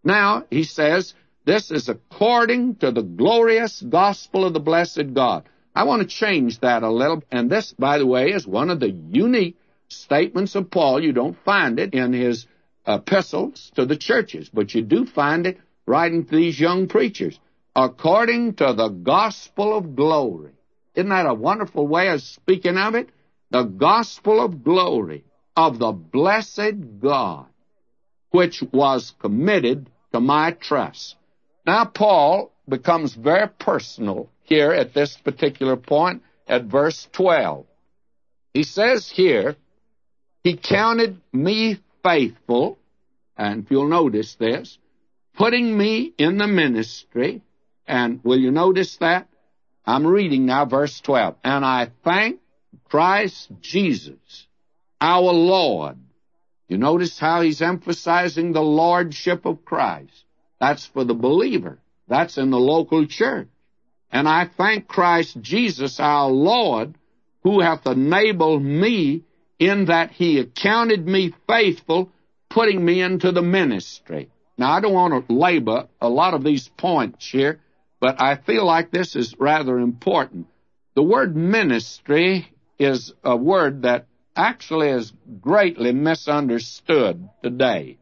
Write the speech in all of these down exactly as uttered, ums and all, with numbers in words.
Now, he says, this is according to the glorious gospel of the blessed God. I want to change that a little, and this, by the way, is one of the unique statements of Paul. You don't find it in his epistles to the churches, but you do find it writing to these young preachers. According to the gospel of glory. Isn't that a wonderful way of speaking of it? The gospel of glory of the blessed God, which was committed to my trust. Now, Paul becomes very personal here at this particular point at verse twelve. He says here, he counted me faithful, and if you'll notice this, putting me in the ministry, and will you notice that? I'm reading now verse twelve. And I thank Christ Jesus, our Lord. You notice how he's emphasizing the lordship of Christ. That's for the believer. That's in the local church. And I thank Christ Jesus, our Lord, who hath enabled me in that he accounted me faithful, putting me into the ministry. Now, I don't want to labor a lot of these points here, but I feel like this is rather important. The word ministry is a word that actually is greatly misunderstood today.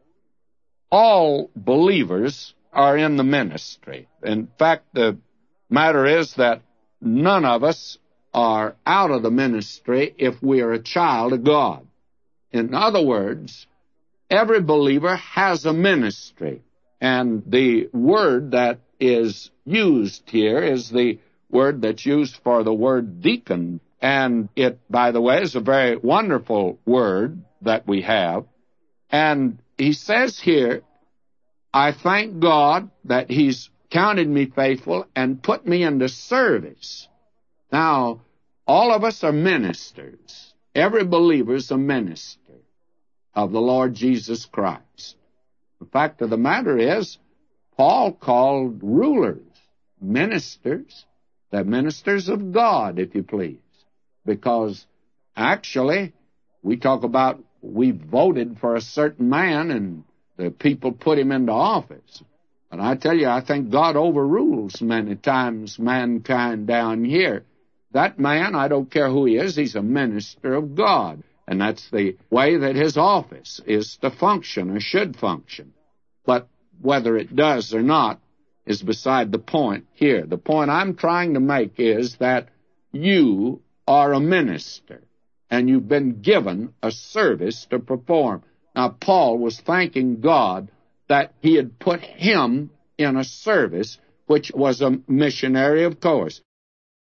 All believers are in the ministry. In fact, the matter is that none of us are out of the ministry if we are a child of God. In other words, every believer has a ministry, and the word that is used here is the word that's used for the word deacon, and it, by the way, is a very wonderful word that we have. And he says here, I thank God that he's counted me faithful and put me into service. Now, all of us are ministers. Every believer is a minister of the Lord Jesus Christ. The fact of the matter is, Paul called rulers ministers. They're ministers of God, if you please. Because actually, we talk about we voted for a certain man and the people put him into office. And I tell you, I think God overrules many times mankind down here. That man, I don't care who he is, he's a minister of God. And that's the way that his office is to function or should function. But whether it does or not is beside the point here. The point I'm trying to make is that you are a minister, and you've been given a service to perform. Now, Paul was thanking God that he had put him in a service, which was a missionary, of course.